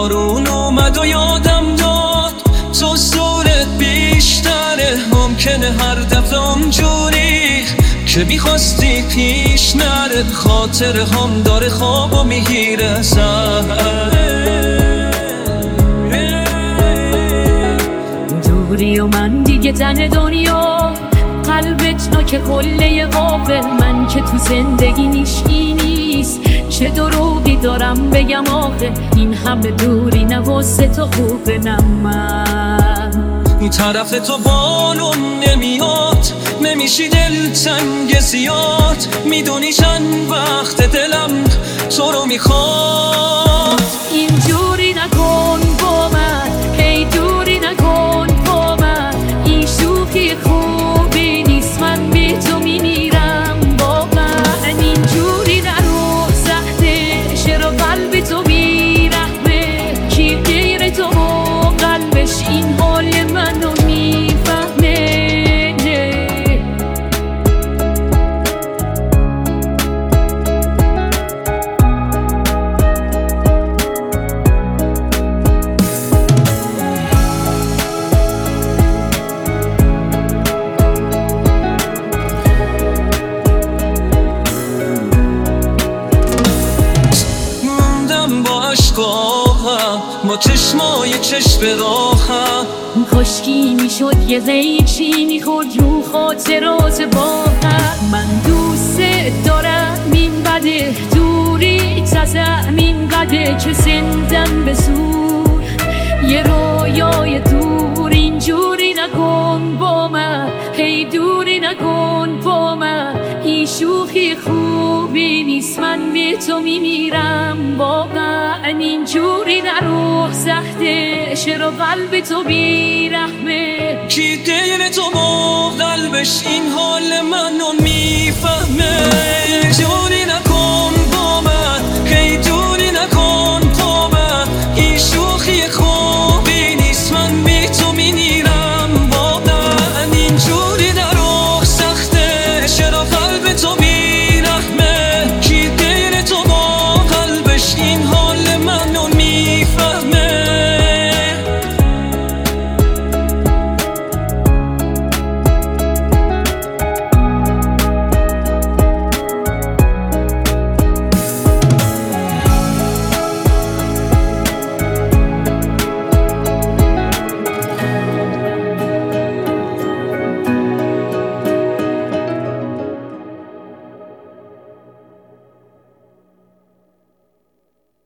بارون اومد و یادم داد تو زورت بیشتره، ممکنه هر دفعه اونجوری که میخواستی پیش نره، خاطره هم داره خواب و میگیره دوری و من دیگه تن دنیا، قلبت ناک قله قابل، من که تو زندگی نیشی نیست، چه دروغی دارم بگم آخه، این همه دوری نواسه تو خوبه من این طرف تو بالون نمیاد، نمیشی دلتنگ زیاد، میدونی چند وقت دلم تو رو میخواد. اینجوری نکن با من، هی دوری نکن با من، این شوخی خوبی نیست، من بی تو میمیرم با من. اینجوری نرو سخته، چرا قلب تو بیرحمه، کی غیر تو و قلبش این حال منو میفهمه. با چشمای چشم راهم خشکی میشد یه قیچی میخورد رو خاطرات با هم. من دوست دارم این بده، دوری تزم این بده که زندم به زور یه رویای دور. اینجوری نکن با من، هی دوری نکن با من، این شوخی خوبی نیست، من به تو میمیرم واقعا. اینجوری نرو سخته، چرا قلب تو بیرحمه، کی غیر تو با قلبش این حال منو میفهمه. اینجوری